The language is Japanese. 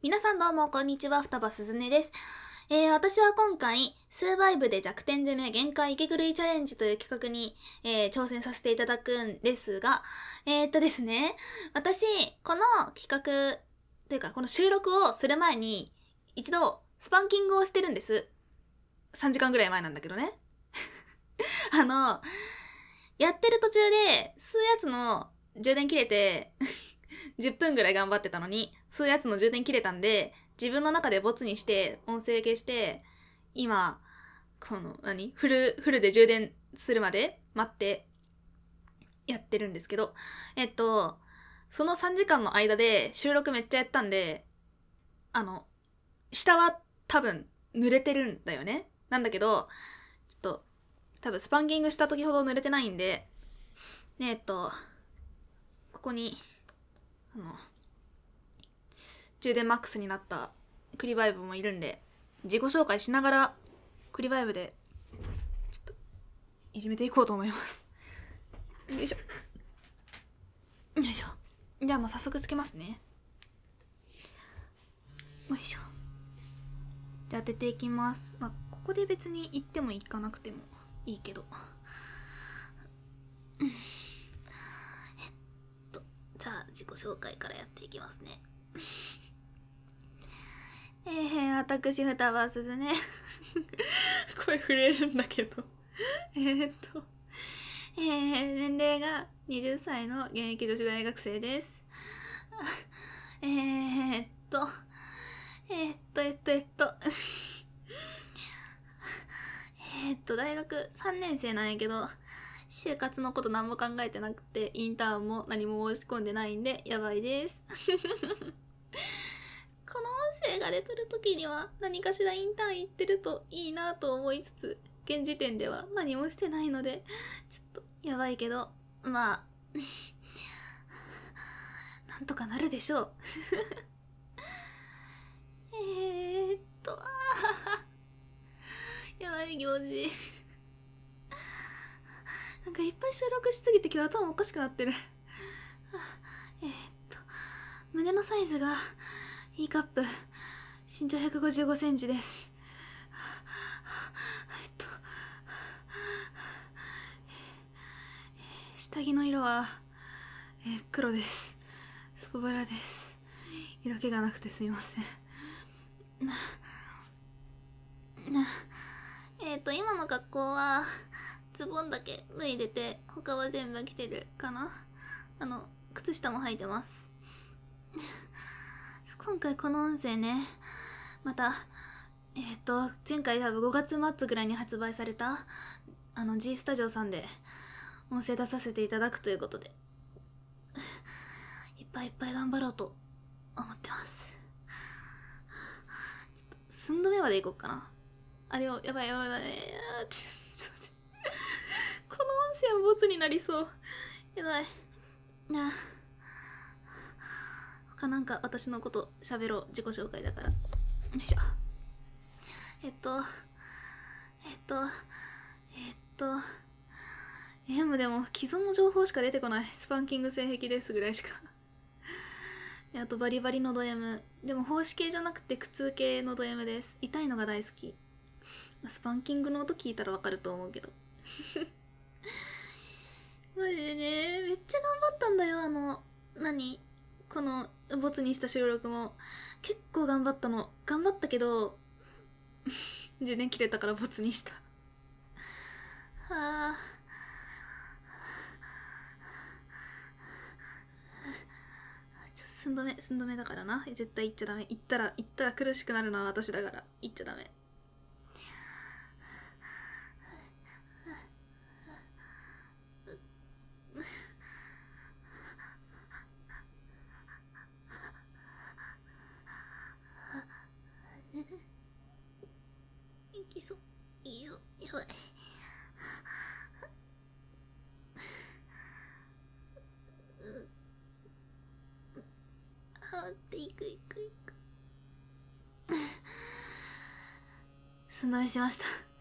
皆さんどうもこんにちは、双葉すずねです。私は今回、スーバイブで弱点攻め限界息狂いチャレンジという企画に、挑戦させていただくんですが、ですね、私、この企画、というかこの収録をする前に、一度スパンキングをしてるんです。3時間ぐらい前なんだけどね。やってる途中で、吸うやつの充電切れて、10分ぐらい頑張ってたのに、吸うやつの充電切れたんで、自分の中でボツにして、音声消して、今、この、フルで充電するまで待ってやってるんですけど、その3時間の間で収録めっちゃやったんで、下は多分濡れてるんだよね。なんだけど、ちょっと、多分スパンキングした時ほど濡れてないんで、で、ここに、充電マックスになったクリバイブもいるんで、自己紹介しながらクリバイブでちょっといじめていこうと思います。よいしょよいしょ。じゃあもう早速つけますね。よいしょ。じゃあ当てていきます。ここで別に行っても行かなくてもいいけど、じゃあ自己紹介からやっていきますね。私双葉すずね声震えるんだけど年齢が20歳の現役女子大学生です。大学3年生なんやけど、就活のこと何も考えてなくて、インターンも何も申し込んでないんで、やばいです。この音声が出てる時には何かしらインターン行ってるといいなと思いつつ、現時点では何もしてないので、ちょっとやばいけど、まあ、なんとかなるでしょう。やばい行事。なんかいっぱい収録しすぎて今日頭おかしくなってる。胸のサイズが E カップ、身長155センチです。下着の色は、黒です。スポブラです。色気がなくてすいません。今の格好はズボンだけ脱いでて、他は全部着てるかな。靴下も履いてます。今回この音声ね、また前回多分5月末ぐらいに発売されたG スタジオさんで音声出させていただくということで、いっぱいいっぱい頑張ろうと思ってます。ちょっと寸止めまでいこうかな。あれをやばいちょっと待って、この音声はボツになりそう。やばいな。他なんか私のこと喋ろう。自己紹介だから。よいしょ。でも既存の情報しか出てこない。スパンキング性癖ですぐらいしか。あとバリバリのド M。でも奉仕系じゃなくて苦痛系のド M です。痛いのが大好き。スパンキングの音聞いたらわかると思うけど。マジでね、めっちゃ頑張ったんだよ。このボツにした収録も。結構頑張ったの。頑張ったけど、充電切れたからボツにした。はあ。寸止めだからな。絶対行っちゃダメ。行ったら苦しくなるのは私だから。行っちゃダメ。いそ、やばい。っていく。寸止めしました。